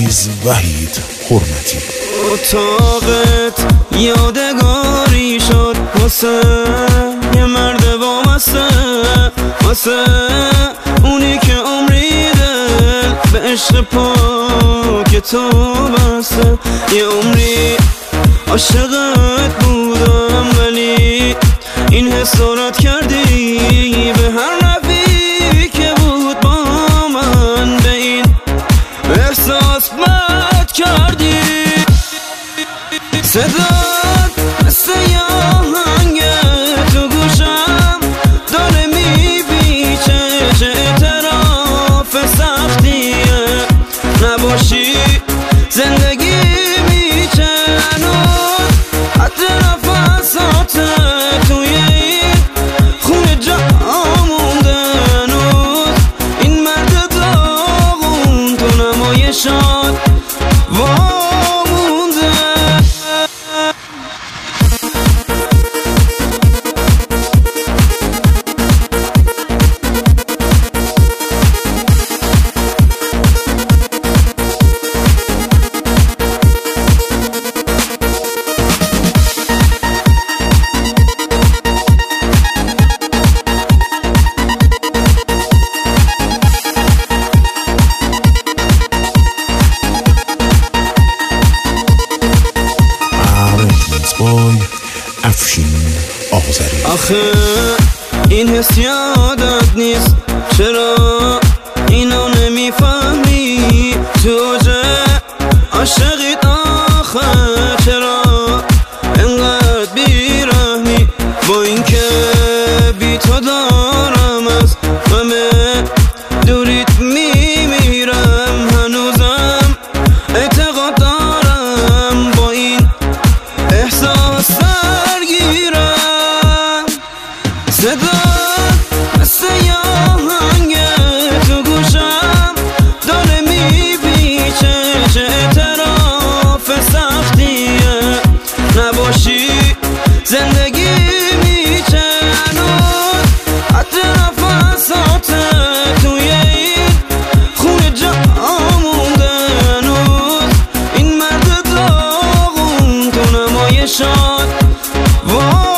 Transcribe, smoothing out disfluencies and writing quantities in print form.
عزیز وحید حرمتی. اتاقت یادگاری شد واسه یه مرد وامسته، واسه اونی که عمری دل به عشق پاک تو بسته. یه عمری عاشقت بودم ولی این حس رد کردی به هر نفی که بود با من، به این احساس بد کردی. صدات مثل یه آهنگ تو گوشم داره میپیچه، چه اعتراف سختیه نباشی زندگی میچه. هنوز حتی نفسات توی این خونه جا مونده، هنوز این مرد داغون تو نمایشات وامونده. بای افشین آذری. آخه این حس یادت نیست، چرا اینو نمیفهمی؟ تو اوجه عاشقیت آخه چرا انقدر بیرحمی؟ با اینکه بی تو دارم از همه دوریت میمیرم، هنوزم اعتقاد دارم با این احساس درگیرم. صدات مثل یه آهنگ تو گوشم داره میپیچه، چه اعتراف سختیه نباشی زندگی میچه. هنوز حتی نفسات توی این خونه جا مونده، هنوز این مرد داغون تو نمایشات